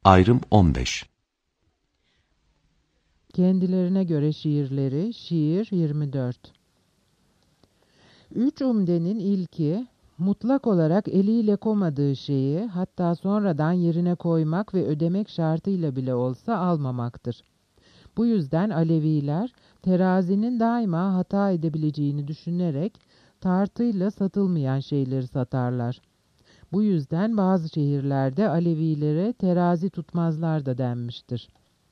Ayrım 15. Kendilerine göre şiirleri, şiir 24. Üç umdenin ilki, mutlak olarak eliyle koymadığı şeyi, hatta sonradan yerine koymak ve ödemek şartıyla bile olsa almamaktır. Bu yüzden Aleviler, terazinin daima hata edebileceğini düşünerek, tartıyla satılmayan şeyleri satarlar. Bu yüzden bazı şehirlerde Alevilere terazi tutmazlar da denmiştir.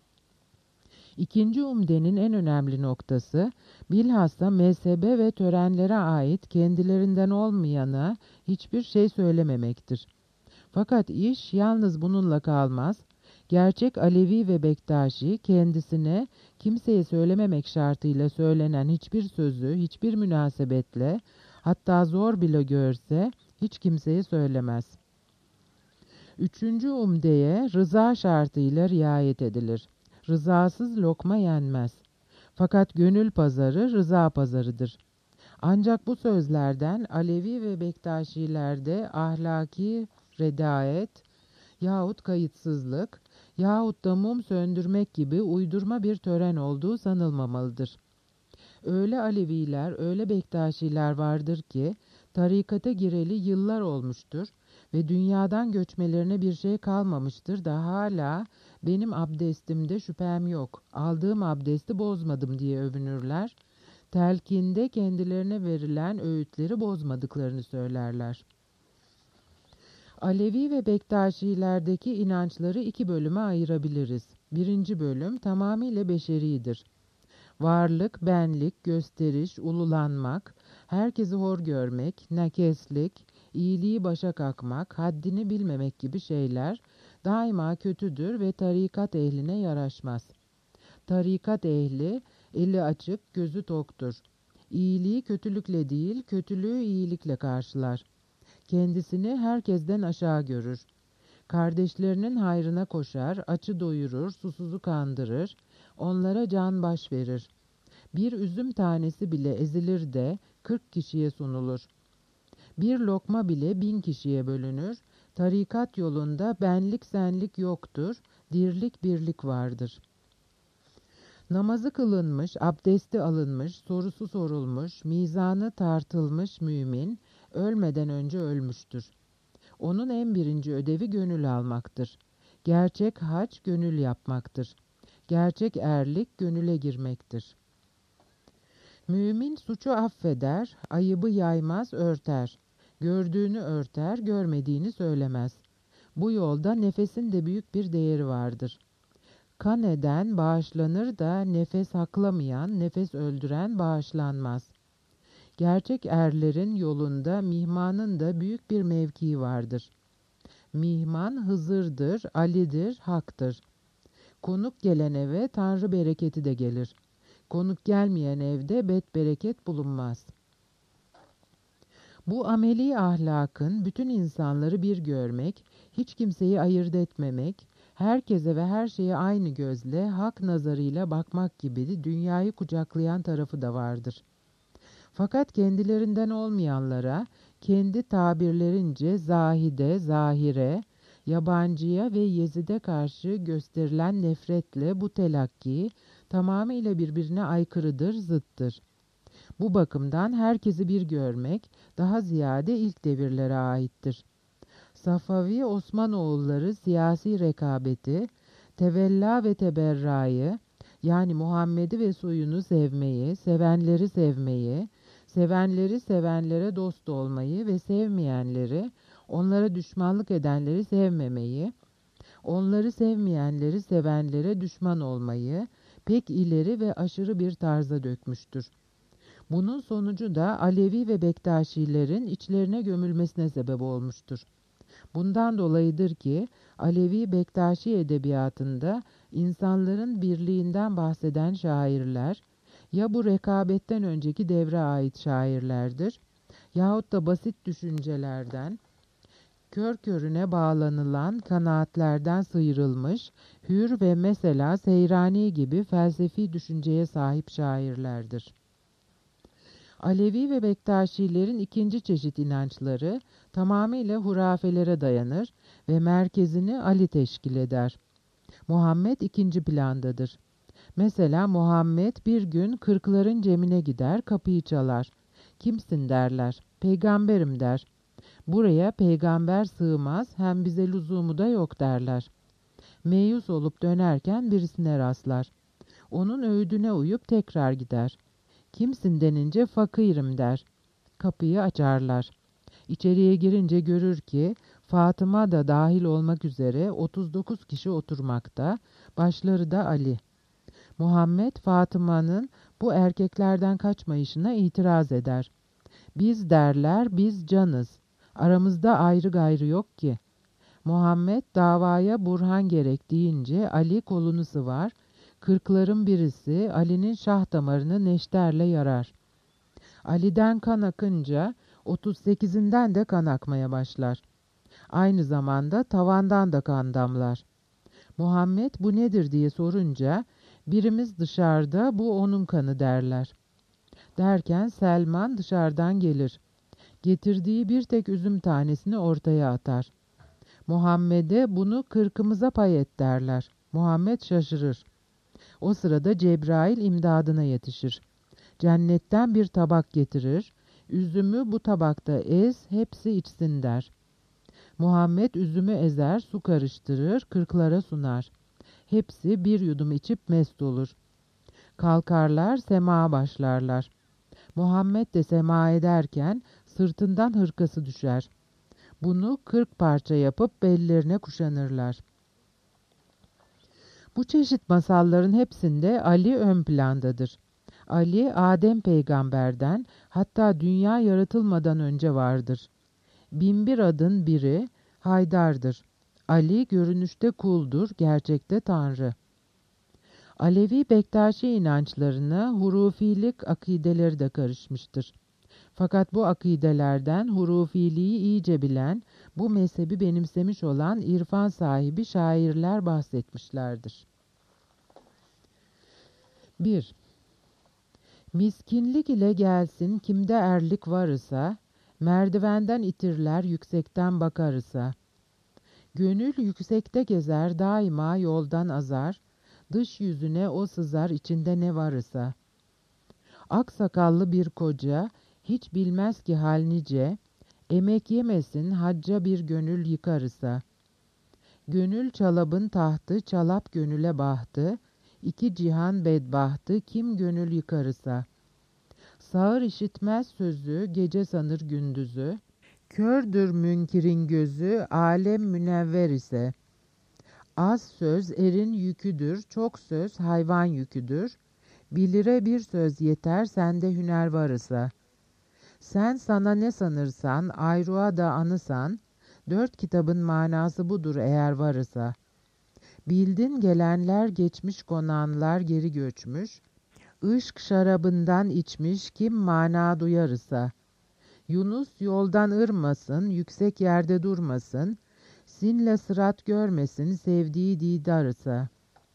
İkinci umdenin en önemli noktası, bilhassa mezhebe ve törenlere ait kendilerinden olmayana hiçbir şey söylememektir. Fakat iş yalnız bununla kalmaz. Gerçek Alevi ve Bektaşi kendisine kimseye söylememek şartıyla söylenen hiçbir sözü, hiçbir münasebetle, hatta zor bile görse hiç kimseye söylemez. Üçüncü umdeye rıza şartıyla riayet edilir. Rızasız lokma yenmez. Fakat gönül pazarı rıza pazarıdır. Ancak bu sözlerden Alevi ve Bektaşilerde ahlaki redaet yahut kayıtsızlık yahut da mum söndürmek gibi uydurma bir tören olduğu sanılmamalıdır. Öyle Aleviler, öyle Bektaşiler vardır ki tarikata gireli yıllar olmuştur ve dünyadan göçmelerine bir şey kalmamıştır da hala benim abdestimde şüphem yok, aldığım abdesti bozmadım diye övünürler. Telkinde kendilerine verilen öğütleri bozmadıklarını söylerler. Alevi ve Bektaşilerdeki inançları iki bölüme ayırabiliriz. Birinci bölüm tamamıyla beşeridir. Varlık, benlik, gösteriş, ululanmak, herkesi hor görmek, nakeslik, iyiliği başa kakmak, haddini bilmemek gibi şeyler daima kötüdür ve tarikat ehline yaraşmaz. Tarikat ehli, eli açık, gözü toktur. İyiliği kötülükle değil, kötülüğü iyilikle karşılar. Kendisini herkesten aşağı görür. Kardeşlerinin hayrına koşar, açı doyurur, susuzu kandırır, onlara can baş verir. Bir üzüm tanesi bile ezilir de 40 kişiye sunulur. Bir lokma bile 1000 kişiye bölünür. Tarikat yolunda benlik senlik yoktur, dirlik birlik vardır. Namazı kılınmış, abdesti alınmış, sorusu sorulmuş, mizanı tartılmış mümin, ölmeden önce ölmüştür. Onun en birinci ödevi gönül almaktır. Gerçek hac gönül yapmaktır. Gerçek erlik gönüle girmektir. Mümin suçu affeder, ayıbı yaymaz, örter. Gördüğünü örter, görmediğini söylemez. Bu yolda nefesin de büyük bir değeri vardır. Kan eden bağışlanır da nefes haklamayan, nefes öldüren bağışlanmaz. Gerçek erlerin yolunda mihmanın da büyük bir mevkii vardır. Mihman Hızır'dır, Ali'dir, Hak'tır. Konuk gelen eve Tanrı bereketi de gelir. Konuk gelmeyen evde bereket bulunmaz. Bu ameli ahlakın bütün insanları bir görmek, hiç kimseyi ayırt etmemek, herkese ve her şeye aynı gözle, hak nazarıyla bakmak gibi dünyayı kucaklayan tarafı da vardır. Fakat kendilerinden olmayanlara, kendi tabirlerince zahide, zahire, yabancıya ve Yezid'e karşı gösterilen nefretle bu telakki tamamıyla birbirine aykırıdır, zıttır. Bu bakımdan herkesi bir görmek daha ziyade ilk devirlere aittir. Safavi Osmanoğulları siyasi rekabeti, tevella ve teberrayı, yani Muhammed'i ve soyunu sevmeyi, sevenleri sevmeyi, sevenleri sevenlere dost olmayı ve sevmeyenleri, onlara düşmanlık edenleri sevmemeyi, onları sevmeyenleri sevenlere düşman olmayı pek ileri ve aşırı bir tarza dökmüştür. Bunun sonucu da Alevi ve Bektaşilerin içlerine gömülmesine sebep olmuştur. Bundan dolayıdır ki Alevi Bektaşi edebiyatında insanların birliğinden bahseden şairler ya bu rekabetten önceki devre ait şairlerdir yahut da basit düşüncelerden, kör körüne bağlanılan kanaatlerden sıyrılmış, hür ve mesela Seyrani gibi felsefi düşünceye sahip şairlerdir. Alevi ve Bektaşilerin ikinci çeşit inançları tamamıyla hurafelere dayanır ve merkezini Ali teşkil eder. Muhammed ikinci plandadır. Mesela Muhammed bir gün kırkların cemine gider, kapıyı çalar. Kimsin derler. Peygamberim der. Buraya peygamber sığmaz, hem bize lüzumu da yok derler. Meyus olup dönerken birisine rastlar. Onun öğüdüne uyup tekrar gider. Kimsin denince fakirim der. Kapıyı açarlar. İçeriye girince görür ki Fatıma da dahil olmak üzere 39 kişi oturmakta, başları da Ali. Muhammed Fatıma'nın bu erkeklerden kaçmayışına itiraz eder. Biz derler, biz canız. Aramızda ayrı gayrı yok ki. Muhammed davaya burhan gerek deyince Ali kolunu sıvar. Kırkların birisi Ali'nin şah damarını neşterle yarar. Ali'den kan akınca 38'inden de kan akmaya başlar. Aynı zamanda tavandan da kan damlar. Muhammed bu nedir diye sorunca birimiz dışarıda, bu onun kanı derler. Derken Selman dışarıdan gelir. Getirdiği bir tek üzüm tanesini ortaya atar. Muhammed'e bunu kırkımıza pay et derler. Muhammed şaşırır. O sırada Cebrail imdadına yetişir. Cennetten bir tabak getirir. Üzümü bu tabakta ez, hepsi içsin der. Muhammed üzümü ezer, su karıştırır, kırklara sunar. Hepsi bir yudum içip mest olur. Kalkarlar, semaya başlarlar. Muhammed de sema ederken sırtından hırkası düşer. Bunu 40 parça yapıp bellerine kuşanırlar. Bu çeşit masalların hepsinde Ali ön plandadır. Ali, Adem peygamberden, hatta dünya yaratılmadan önce vardır. Binbir adın biri Haydar'dır. Ali görünüşte kuldur, gerçekte Tanrı. Alevi Bektaşi inançlarına hurufilik akideleri de karışmıştır. Fakat bu akidelerden hurufiliği iyice bilen, bu mezhebi benimsemiş olan irfan sahibi şairler bahsetmişlerdir. 1. Miskinlik ile gelsin kimde erlik varısa, merdivenden itirler yüksekten bakarısa. Gönül yüksekte gezer daima yoldan azar, dış yüzüne o sızar içinde ne varısa. Ak sakallı bir koca, hiç bilmez ki hal nice, emek yemesin hacca bir gönül yıkarısa. Gönül çalabın tahtı, çalap gönüle bahtı, iki cihan bedbahtı, kim gönül yıkarısa. Sağır işitmez sözü, gece sanır gündüzü, kördür münkirin gözü, alem münevver ise. Az söz erin yüküdür, çok söz hayvan yüküdür. Bilire bir söz yeter, sende hüner varısa. Sen sana ne sanırsan, ayrığa da anısan, 4 kitabın manası budur eğer varısa. Bildin gelenler geçmiş konanlar geri göçmüş, ışk şarabından içmiş kim mana duyarısa. Yunus yoldan ırmasın, yüksek yerde durmasın, sinle sırat görmesin sevdiği didarısa.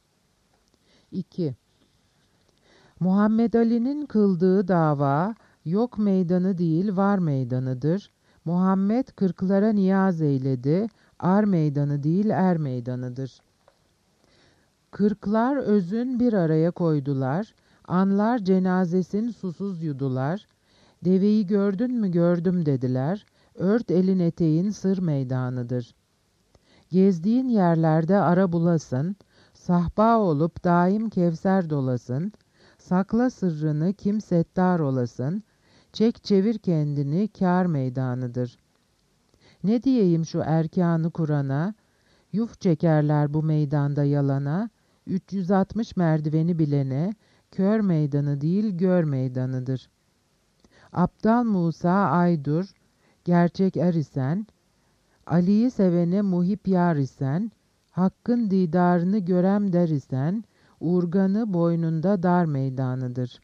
2. Muhammed Ali'nin kıldığı dava, yok meydanı değil var meydanıdır. Muhammed kırklara niyaz eyledi, ar meydanı değil er meydanıdır. Kırklar özün bir araya koydular, anlar cenazesin susuz yudular. Deveyi gördün mü gördüm dediler, ört elin eteğin sır meydanıdır. Gezdiğin yerlerde ara bulasın, sahba olup daim kevser dolasın, sakla sırrını kim settar olasın, çek çevir kendini kâr meydanıdır. Ne diyeyim şu erkanı Kur'an'a, yuf çekerler bu meydanda yalana, 360 merdiveni bilene, kör meydanı değil gör meydanıdır. Aptal Musa Aydur, gerçek er isen, Ali'yi sevene muhip yar isen, Hakkın didarını görem der isen, urganı boynunda dar meydanıdır.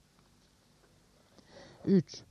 3.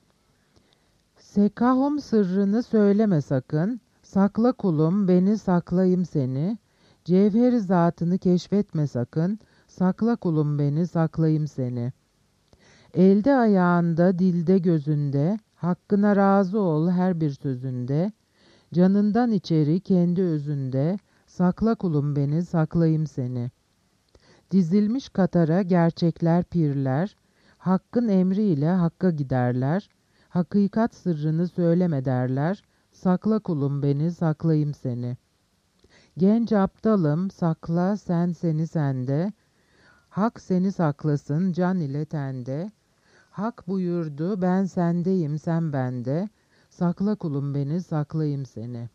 Sekahum sırrını söyleme sakın, sakla kulum beni saklayayım seni, cevheri zatını keşfetme sakın, sakla kulum beni saklayayım seni. Elde ayağında, dilde gözünde, hakkına razı ol her bir sözünde, canından içeri kendi özünde, sakla kulum beni, saklayayım seni. Dizilmiş katara gerçekler pirler, hakkın emriyle hakka giderler, hakikat sırrını söyleme derler, sakla kulum beni, saklayayım seni. Genç aptalım, sakla sen seni sende, hak seni saklasın can ile tende. Hak buyurdu, ben sendeyim, sen bende. Sakla kulum beni, saklayayım seni.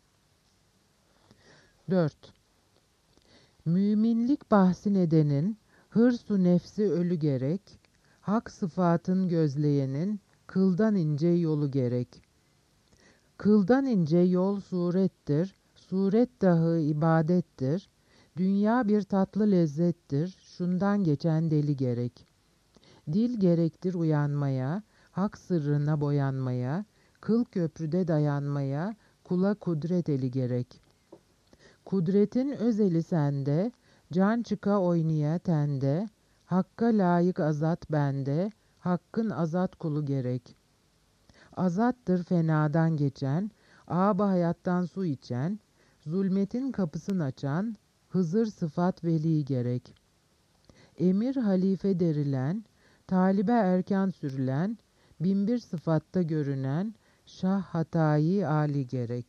4. Müminlik bahsin edenin, hırsu nefsi ölü gerek, hak sıfatın gözleyenin, kıldan ince yolu gerek. Kıldan ince yol surettir, suret dahi ibadettir. Dünya bir tatlı lezzettir, şundan geçen deli gerek. Dil gerektir uyanmaya, hak sırrına boyanmaya, kıl köprüde dayanmaya, kula kudret eli gerek. Kudretin özeli sende, can çıka oynaya tende, hakka layık azat bende, hakkın azat kulu gerek. Azattır fenadan geçen, âb-ı hayattan su içen, zulmetin kapısını açan, Hızır sıfat veli gerek. Emir halife derilen, talibe erkan sürülen, binbir sıfatta görünen, şah hatayı âli gerek.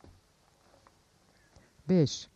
5.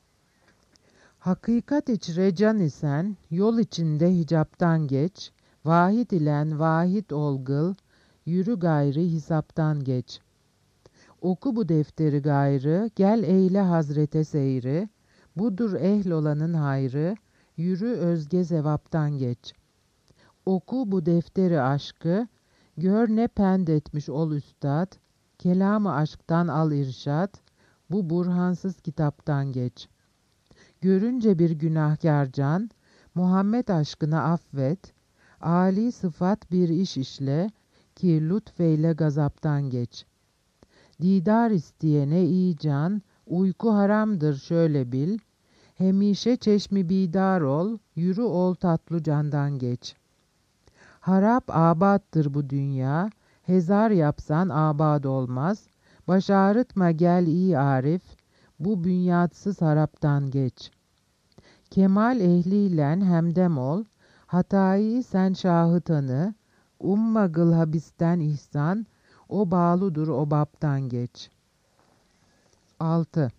Hakikat içre can isen, yol içinde hicaptan geç, vahid ilen vahid olgıl, yürü gayri hisaptan geç. Oku bu defteri gayrı, gel eyle hazrete seyri, budur ehl olanın hayrı, yürü özge zevaptan geç. Oku bu defteri aşkı, gör ne pend etmiş ol üstad, kelamı aşktan al irşad, bu burhansız kitaptan geç. Görünce bir günahkar can, Muhammed aşkına affet, âli sıfat bir iş işle, ki lütfeyle gazaptan geç. Didar isteyene iyi can, uyku haramdır şöyle bil, hemişe çeşmi bidar ol, yürü ol tatlı candan geç. Harap abattır bu dünya, hezar yapsan abad olmaz, baş ağrıtma gel iyi arif, bu bünyatsız haraptan geç. Kemal ehliyle hemdem ol, hatayı sen şahı tanı, umma gıl habisten ihsan, o bağlıdır o baptan geç. 6.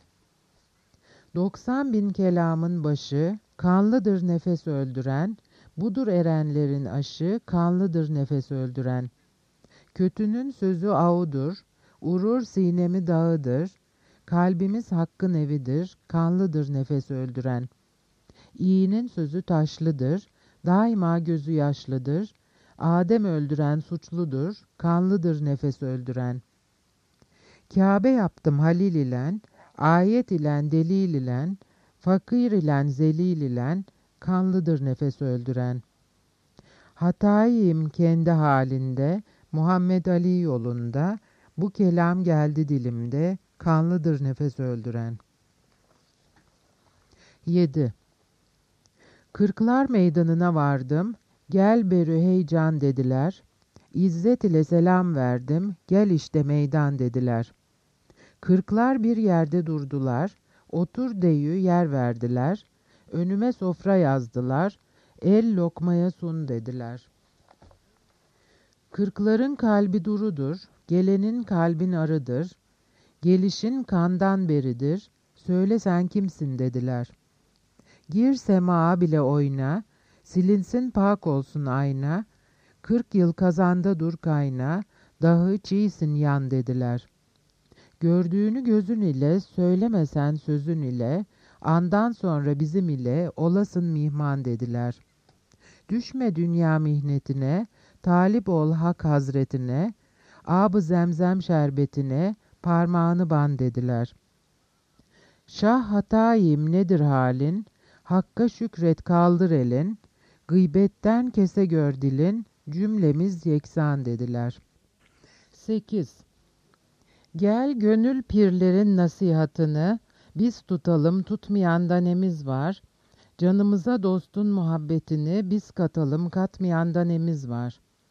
90 bin kelamın başı, kanlıdır nefes öldüren, budur erenlerin aşı, kanlıdır nefes öldüren. Kötünün sözü ağudur, urur sinemi dağıdır, kalbimiz hakkın evidir, kanlıdır nefes öldüren. İyinin sözü taşlıdır, daima gözü yaşlıdır, Adem öldüren suçludur, kanlıdır nefes öldüren. Kâbe yaptım halil ilen, ayet ilen delil ilen, fakir ilen zelil ilen, kanlıdır nefes öldüren. Hatayım kendi halinde, Muhammed Ali yolunda, bu kelam geldi dilimde, kanlıdır nefes öldüren. 7. Kırklar meydanına vardım, gel berü heyecan dediler. İzzet ile selam verdim, gel işte meydan dediler. Kırklar bir yerde durdular, otur deyü yer verdiler. Önüme sofra yazdılar, el lokmaya sun dediler. Kırkların kalbi durudur, gelenin kalbin arıdır. Gelişin kandan beridir, söyle sen kimsin dediler. Gir semaa bile oyna, silinsin pak olsun ayna, 40 yıl kazanda dur kayna, dahi çiğsin yan dediler. Gördüğünü gözün ile, söylemesen sözün ile, andan sonra bizim ile olasın mihman dediler. Düşme dünya mihnetine, talip ol hak hazretine, ab-ı zemzem şerbetine, parmağını ban dediler. Şah hatayim nedir halin, hakka şükret kaldır elin, gıybetten kese gör dilin, cümlemiz yeksan dediler. 8. Gel gönül pirlerin nasihatını, biz tutalım tutmayanda nemiz var, canımıza dostun muhabbetini biz katalım katmayanda nemiz var.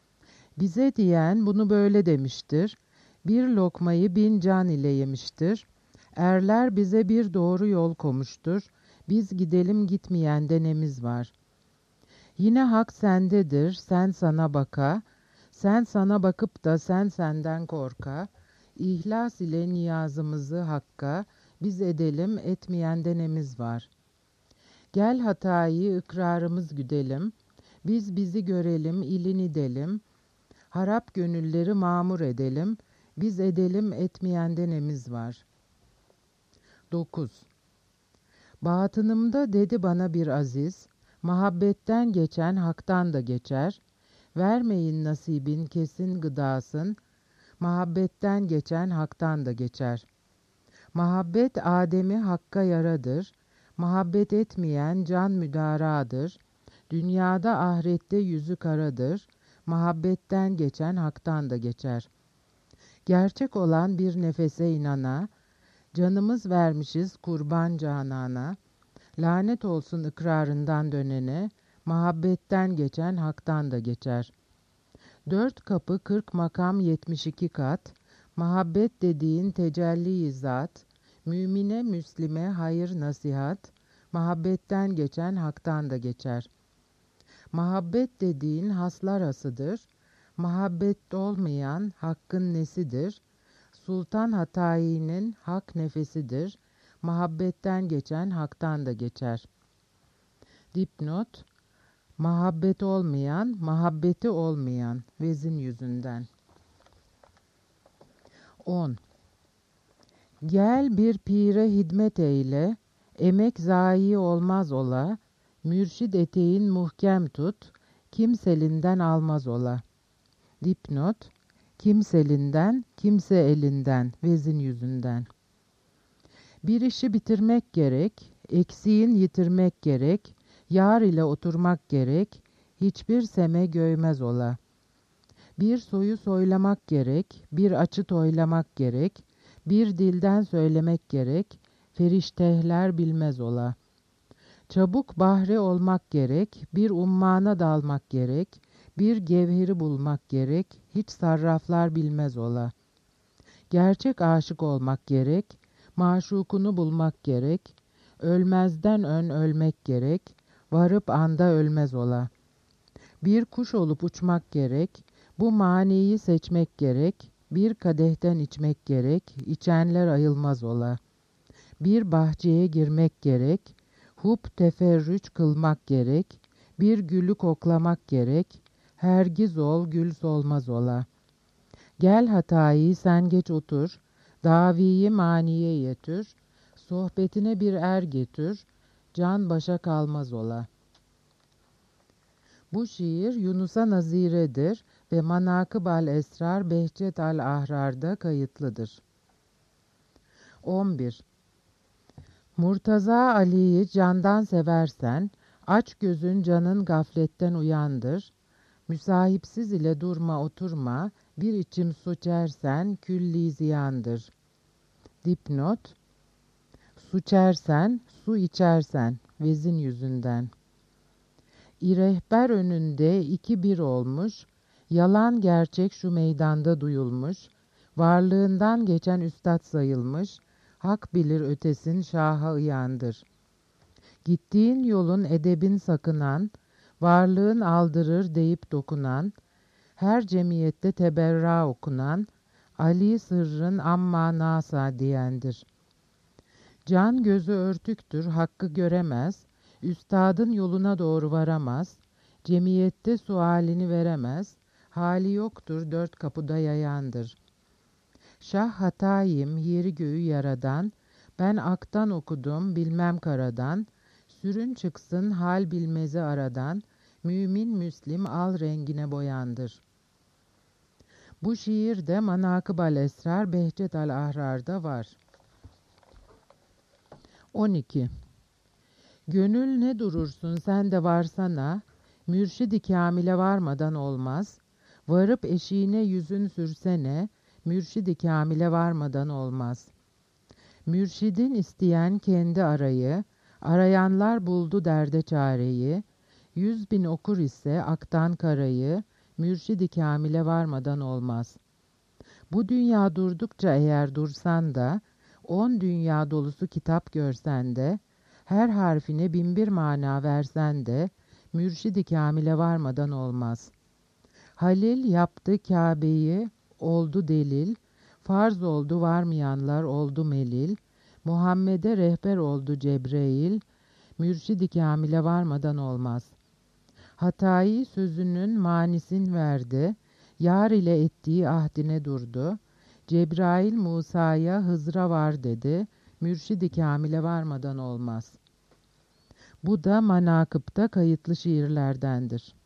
Bize diyen bunu böyle demiştir. Bir lokmayı 1000 can ile yemiştir. Erler bize bir doğru yol komuştur. Biz gidelim gitmeyen nemiz var. Yine hak sendedir, sen sana baka. Sen sana bakıp da sen senden korka. İhlas ile niyazımızı Hakk'a, biz edelim etmeyen nemiz var. Gel hatayı ikrarımız güdelim. Biz bizi görelim, ilin edelim. Harap gönülleri mamur edelim. Biz edelim etmeyen nemiz var. 9. Batınımda dedi bana bir aziz, muhabbetten geçen haktan da geçer. Vermeyin nasibin kesin gıdasın, muhabbetten geçen haktan da geçer. Muhabbet Adem'i hakka yaradır, muhabbet etmeyen can müdaradır. Dünyada ahirette yüzü karadır, muhabbetten geçen haktan da geçer. Gerçek olan bir nefese inana, canımız vermişiz kurban canana, lanet olsun ikrarından dönene, muhabbetten geçen haktan da geçer. 4 kapı 40 makam 72 kat, muhabbet dediğin tecelli-i zat, mümine müslime hayır nasihat, muhabbetten geçen haktan da geçer. Muhabbet dediğin haslar asıdır, muhabbet olmayan hakkın nesidir, Sultan Hatayi'nin hak nefesidir, muhabbetten geçen haktan da geçer. Dipnot: muhabbet olmayan, muhabbeti olmayan vezin yüzünden. 10. Gel bir pire hidmet eyle, emek zayi olmaz ola, mürşid eteğin muhkem tut, kimselinden almaz ola. Dipnot: kimselinden, kimse elinden, vezin yüzünden. Bir işi bitirmek gerek, eksiğin yitirmek gerek, yar ile oturmak gerek, hiçbir seme göymez ola. Bir soyu soylamak gerek, bir açı toylamak gerek, bir dilden söylemek gerek, feriştehler bilmez ola. Çabuk bahre olmak gerek, bir ummana dalmak gerek, bir gevheri bulmak gerek, hiç sarraflar bilmez ola. Gerçek aşık olmak gerek, maşukunu bulmak gerek, ölmezden ön ölmek gerek, varıp anda ölmez ola. Bir kuş olup uçmak gerek, bu maniyi seçmek gerek, bir kadehten içmek gerek, içenler ayılmaz ola. Bir bahçeye girmek gerek, hub teferrüç kılmak gerek, bir gülü koklamak gerek, hergiz ol gül solmaz ola. Gel hatayı sen geç otur, daviyi maniye yetür, sohbetine bir er getir, can başa kalmaz ola. Bu şiir Yunus'a naziredir ve Manakıb-ı Esrar Behçet-al Ahrar'da kayıtlıdır. 11. Murtaza Ali'yi candan seversen, aç gözün canın gafletten uyandır. Müsahipsiz ile durma oturma, bir içim su çersen külli ziyandır. Dipnot: su çersen, su içersen, vezin yüzünden. İrehber önünde 2-1 olmuş, yalan gerçek şu meydanda duyulmuş, varlığından geçen üstad sayılmış, hak bilir ötesin şaha ıyandır. Gittiğin yolun edebin sakınan, varlığın aldırır deyip dokunan, her cemiyette teberra okunan, Ali sırrın amma nasa diyendir. Can gözü örtüktür, hakkı göremez, üstadın yoluna doğru varamaz, cemiyette sualini veremez, hali yoktur, 4 kapıda yayandır. Şah hatayim, yeri göğü yaradan, ben aktan okudum, bilmem karadan, sürün çıksın hal bilmezi aradan, mümin müslim al rengine boyandır. Bu şiirde Manakıb-ı Esrar Behçet-al Ahrar'da var. 12. Gönül ne durursun sen de varsana, mürşid-i kâmile varmadan olmaz, varıp eşiğine yüzün sürsene, mürşid-i kâmile varmadan olmaz. Mürşidin isteyen kendi arayı, arayanlar buldu derde çareyi, 100.000 okur ise aktan karayı, mürşid-i kamile varmadan olmaz. Bu dünya durdukça eğer dursan da, 10 dünya dolusu kitap görsen de, her harfine 1001 mana versen de, mürşid-i kamile varmadan olmaz. Halil yaptı Kabe'yi, oldu delil, farz oldu varmayanlar oldu melil, Muhammed'e rehber oldu Cebrail, mürşid-i kamile varmadan olmaz. Hatayı sözünün manisin verdi, yar ile ettiği ahdine durdu, Cebrail Musa'ya Hızır'a var dedi, mürşid-i kamile varmadan olmaz. Bu da manakıpta kayıtlı şiirlerdendir.